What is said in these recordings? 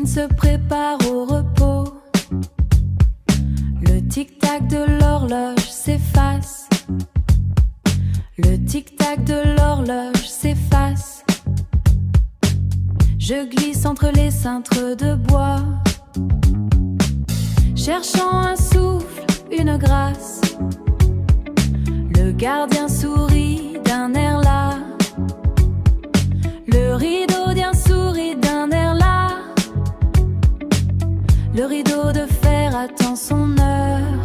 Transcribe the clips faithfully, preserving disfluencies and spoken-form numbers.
se prépare au repos. Le tic-tac de l'horloge s'efface. Le tic-tac de l'horloge s'efface. Je glisse entre les cintres de bois, cherchant un souffle, une grâce. Le gardien sourit d'un air là. Le rideau sourit d'un air là. Le rideau de fer attend son heure.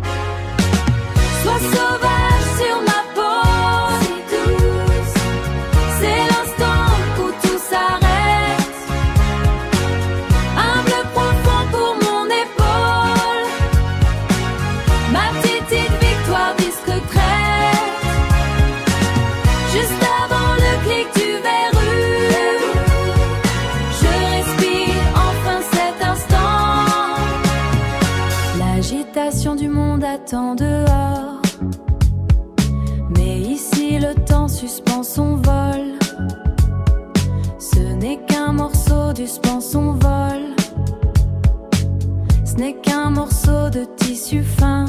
Sois sauvage sur ma peau, si douce. C'est l'instant où tout s'arrête. Un bleu profond pour mon épaule. Ma petite victoire discrète. Juste avant le clic du verrou, je respire enfin cet instant. L'agitation du monde attend dehors, mais ici le temps suspend son vol. Ce n'est qu'un morceau du suspend son vol. Ce n'est qu'un morceau de tissu fin.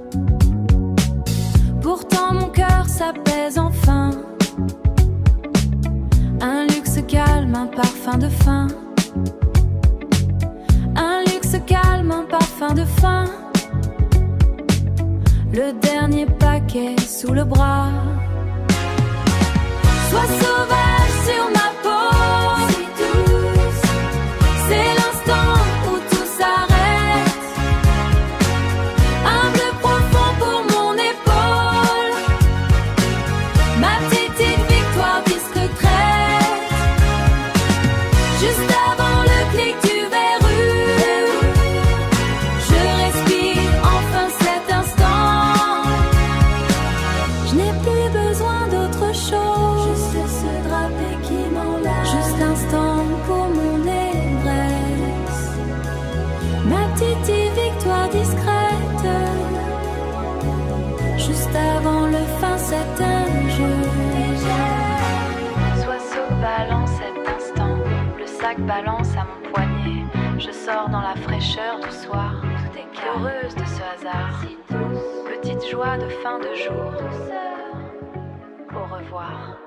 Pourtant mon cœur s'apaise enfin. Un luxe calme, un parfum de fin. Un luxe calme, un parfum de fin. Le dernier paquet sous le bras. Sois sauvage sur ma peau, si douce. C'est l'instant où tout s'arrête. Un bleu profond pour mon épaule. Ma petite victoire discrète. Juste avant le clic du verrou, je respire enfin cet instant. Je n'ai plus besoin d'autre chose, juste ce drapé qui m'enlace. Juste l'instant pour mon ivresse. Ma petite victoire discrète. Juste avant le fin satin, je Sois sauvage en cet instant. Le sac balance à mon poignet. Je sors dans la fraîcheur du soir. Tout est calme. Heureuse de ce hasard. Si douce. Petite joie de fin de jour. Au revoir.